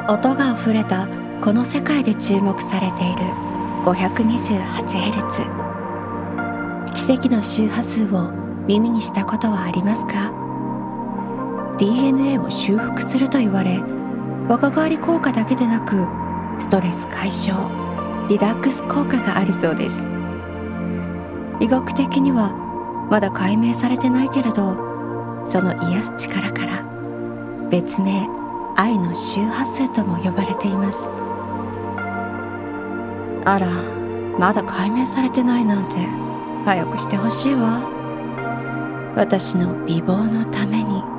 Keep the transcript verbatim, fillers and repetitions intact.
音があふれたこの世界で注目されている ごひゃくにじゅうはちヘルツ。 奇跡の周波数を耳にしたことはありますか？ ディーエヌエー を修復すると言われ、若返り効果だけでなくストレス解消、リラックス効果があるそうです。医学的にはまだ解明されてないけれど、その癒す力から別名愛の周波数とも呼ばれています。あら、まだ解明されてないなんて早くしてほしいわ。私の美貌のために。